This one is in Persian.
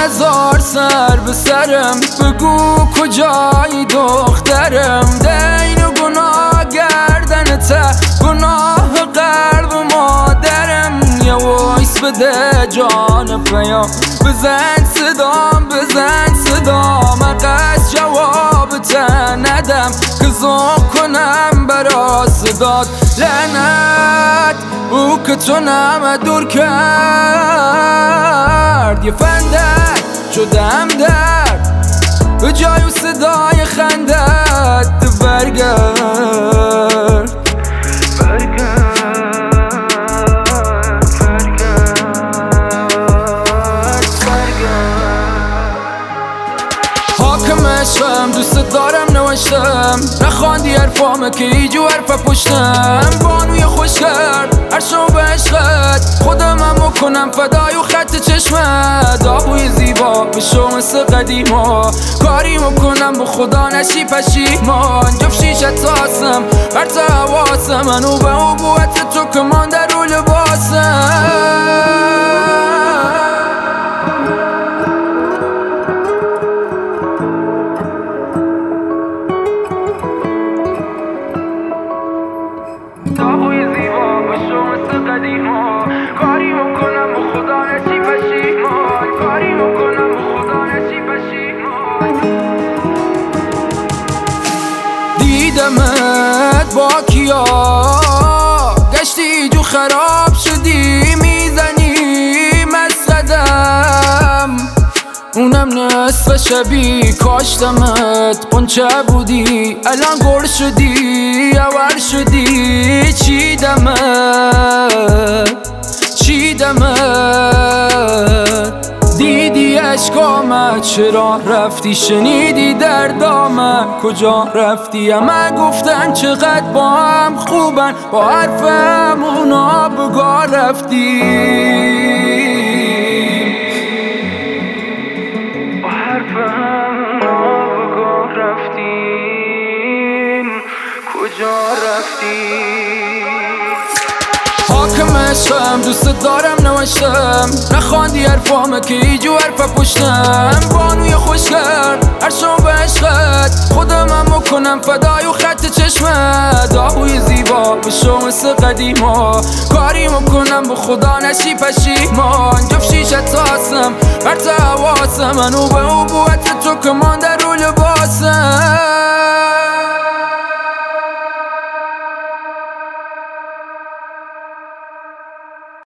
1000 سر به سرم، بگو کجایی دخترم؟ دین و گناه گردنته، گناه قلب مادرم. یه وایس بده جان پیام، بزن صدام قصد جوابت ندم که ذوق کنم برا صدات. لعنت او که تو نمه دور کرد، یه فندک شدم درد به جای و صدای خندت. برگرد حاکم عشقم، دوست دارم نوشتم، نخواندی حرفامه که ایجو حرف پشتم. بانوی خوش کرد عرشم به عشقت، خودمم بکنم فدای و خط چشمت. آبوی زیبا بشو مثل قدیما، کاری میکنم با خدا نشی پشیمان. جفت شیشت ساسم برت حواسم، منو به عبوت تو که من در رو لباسم. آبوی زیبا بشو مثل قدیما، کاری میکنم با خدا نشی پشیمان. کاری میکنم با خدا نشی پشیمان. دیدمت با کیا گشتی جو خراب شدی، میزنی مسقدم اونم نصف شبی. کاشتمت قنچه بودی الان گل شدی، اول شدی. چیدمت دیدی اشکامت، چرا رفتی؟ شنیدی دردامت، کجا رفتی؟ همه گفتن چقدر با هم خوبن، با حرفم اونا بگاه رفتی. با حرفم اونا بگاه رفتیم، کجا رفتی؟ حاکم عشقم، دوست دارم نوشتم، نخواندی حرفامه که ایجو حرف پشتم. بانوی خوش کرد عرشم به عشقت، خودمم بکنم فدای و خط چشمت. آبوی زیبا بشو مثل قدیما، کاری میکنم با خدا نشی پشیمان. جفت شیشت ساسم برت حواسم، منو به عبوت تو که من در رو لباسم.